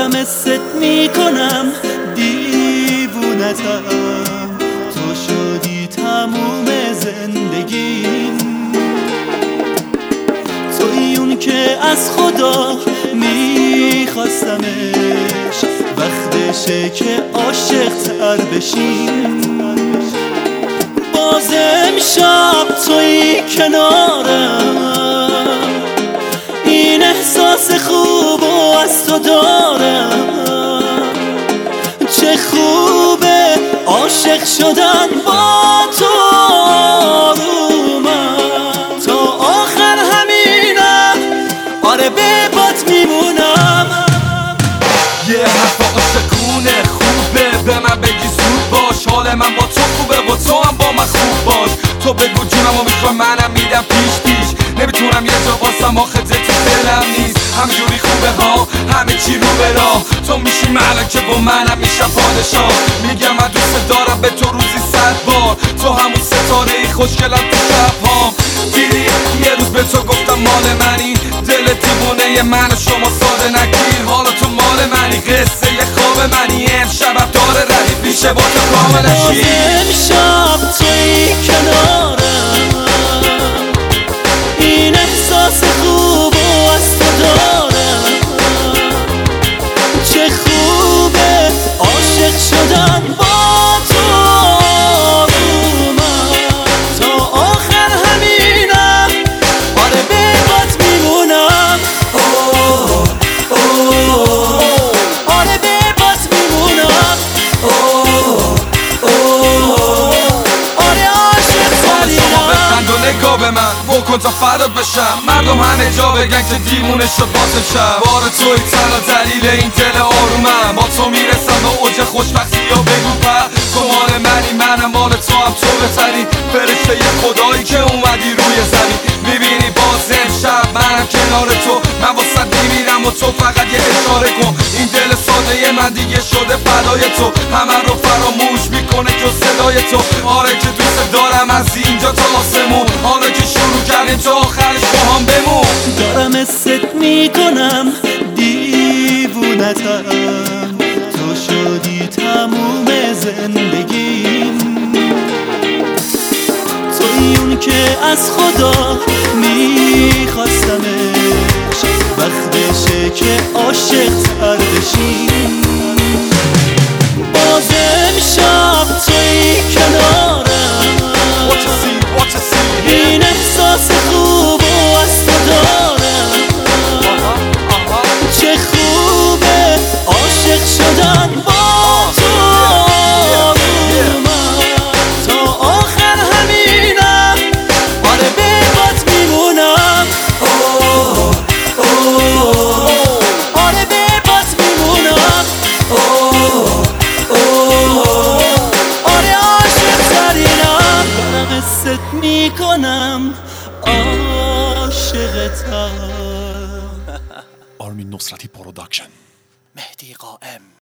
دارم حست میکنم دیوونتم، تو شدی تموم زندگیم، توی اون که از خدا میخواستمش، وقتشه که عاشق تر بشیم. باز امشب توی کنارم، این احساس خوب و از تو دارم. چه خوبه عاشق شدن با تو، آرومم تا آخر همینم، آره به بات میمونم. یه حرف عاشقونه خوبه، به من بگی زود باش، حال من با تو خوبه و تو هم با من خوب باش. تو بگو جونم و میخوای منم میدم پیش پیش، نمیتونم یه جا باسم آخه تو دلم نیست. همجوری خوبه ها همه چی رو به راه، تو میشی ملکه و منم میشم پادشاه. میگم من دوست دارم به تو روزی 100 بار، تو همون ستاره ای خوشگلم تو شبهام. دیدی یه روز به تو گفتم مال منی، دل دیوونه من و شما ساده نگیر، حالا تو مال منی، قصه یه خواب منی، امشبم داره ردیف میشه با تو کاملشی. امشب توی کنارم، این احساس خوب و از تو دارم. چه خوبه عاشق شدن با تو، آرومم تا آخر همینم، آره به بات میمونم. آره به بات میمونم. آره عاشق ترینم. و نگاه به من بکن تا فراد بشم، مردم همه جا بگن که دیوونه شد باسم شب. بار توی تنها دلیل این دل آرومم، با تو میرسم به اوج خوشبختی یا بگو پر. تو مال منی منم مال تو، هم تو بهتری فرشته ی خدایی که اومدی روی زمین. میبینی باز امشب منم کنار تو، من واسه میمیرم و تو فقط یه اشاره کن. این دل ساده من دیگه شده فدای تو، همه رو فراموش میکنه که صدای تو. آره که دوست دارم از اینجا تا آسمون، حالا که شروع کردیم تا آخرش با هم بمون. دارم حست میکنم دیوونتم، تو شدی تموم زندگیم، توی اون که از خدا میخواستمش، وقتشه که عاشق تر بشیم. باز امشب توی کنارم، این احساس خوب و از تو دارم. چه خوبه عاشق شدن با تو، آرومم تا آخر همینم، آره به بات میمونم. آره به بات میمونم. آره عاشق ترینم. دارم حست میکنم عاشقتم. آرمین نصرتی پروداکشن. مهدی قائم.